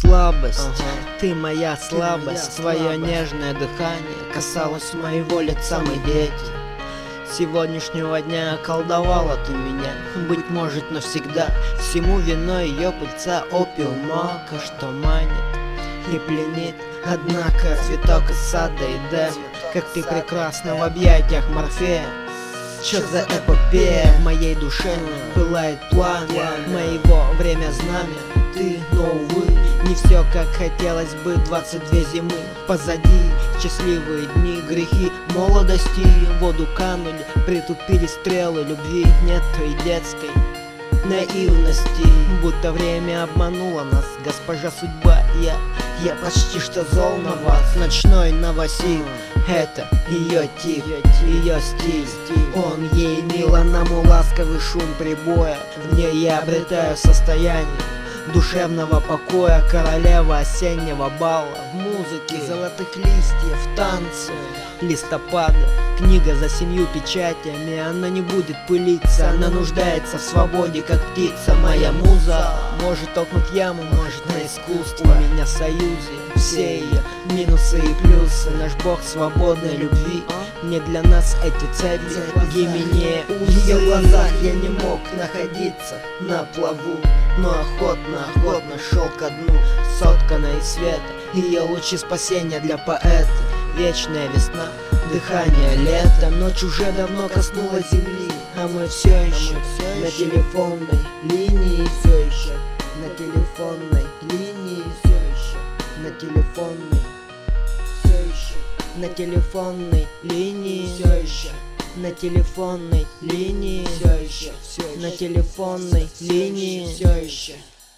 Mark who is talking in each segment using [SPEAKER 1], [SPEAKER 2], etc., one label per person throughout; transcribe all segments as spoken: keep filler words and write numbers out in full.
[SPEAKER 1] слабость,
[SPEAKER 2] ага.
[SPEAKER 1] Ты моя слабость,
[SPEAKER 2] Твое
[SPEAKER 1] твое нежное дыхание касалось моего лица, мы дети. С сегодняшнего дня околдовала ты меня, быть может навсегда. Всему виной ее пыльца опиум мака, что манит и пленит. Однако цветок из сада Эдем, как ты прекрасна в объятиях Морфея. Что за эпопея в моей душе пылает пламя моего время знамя. Ты, но увы, не все как хотелось бы. Двадцать две зимы позади, счастливые дни, грехи молодости в воду канули, притупили стрелы любви. Нет той детской наивности, будто время обмануло нас. Госпожа судьба, я, я почти что зол на вас. Ночной новосил, это ее тип, ее стиль. Он ей мило, нам ласковый шум прибоя. В ней я обретаю состояние душевного покоя. Королева осеннего бала в музыке золотых листьев, танцы листопада. Книга за семью печатями, она не будет пылиться. Она нуждается в свободе, как птица. Моя муза может толкнуть яму, может на искусство. У меня в союзе все ее минусы и плюсы. Наш бог свободной любви, не для нас эти цепи Гименея. В ее глазах я не мог находиться на плаву, но охотно, охотно шел ко дну, сотканной из света. Ее лучи спасения для поэта. Вечная весна, дыхание лета. Ночь уже давно коснулась земли, а мы все еще на телефонной линии. Все еще на телефонной линии. Все еще на телефонной. Все еще на телефонной линии. Все еще на телефонной линии. Все еще на телефонной линии. Все еще.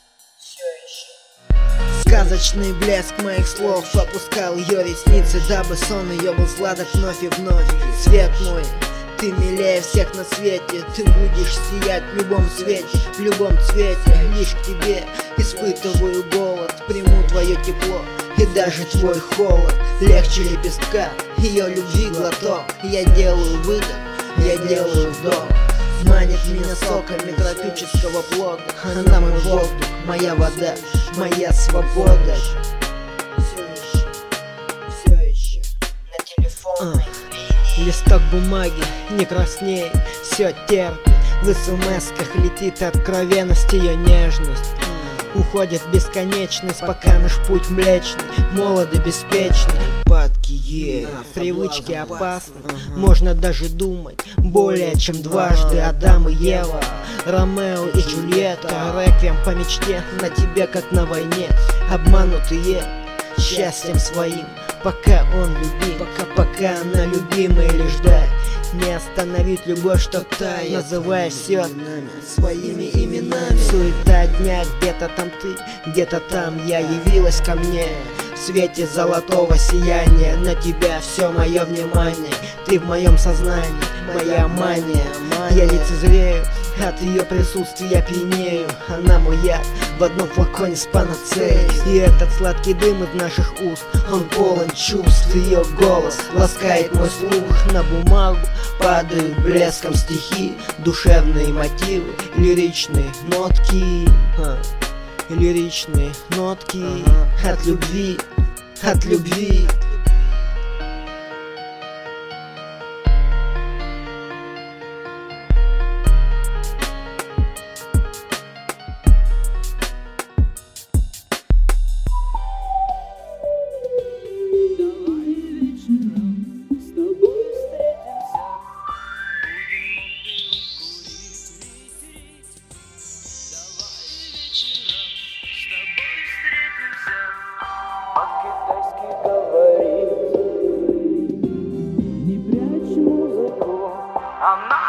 [SPEAKER 1] Сказочный блеск моих слов опускал ее ресницы, дабы сон ее был сладок вновь и вновь. Свет мой, ты милее всех на свете, ты будешь сиять в любом свете, в любом цвете. Лишь к тебе испытываю голод, приму твое тепло и даже твой холод. Легче лепестка, ее любви глоток. Я делаю выдох, я делаю вдох. Манит меня соками тропического плода. Она мой воздух, моя вода, моя свобода. Все еще, все еще на телефонной линии. Листок бумаги не краснеет, все терпит. В смс-ках летит откровенность, ее нежность уходит в бесконечность, пока наш путь млечный, молодый, беспечный. Падки есть, привычки опасны, можно даже думать более чем дважды. Адам и Ева, Ромео и Джульетта, реквием по мечте на тебе, как на войне. Обманутые счастьем своим, пока он любим, пока, пока она любимая лишь дай. Не остановить любовь, что тает, называя все своими именами. Суета дня, где-то там ты, где-то там я. Явилась ко мне в свете золотого сияния. На тебя все мое внимание, ты в моем сознании, моя мания. Я лицезрею, от ее присутствия пьянею. Она мой яд в одном флаконе с панацеей. И этот сладкий дым из наших уст, он полон чувств. Ее голос ласкает мой слух. На бумагу падают блеском стихи, душевные мотивы, лиричные нотки, а, лиричные нотки, ага. От любви, от любви.
[SPEAKER 3] По-китайски говорит, не прячь музыку, она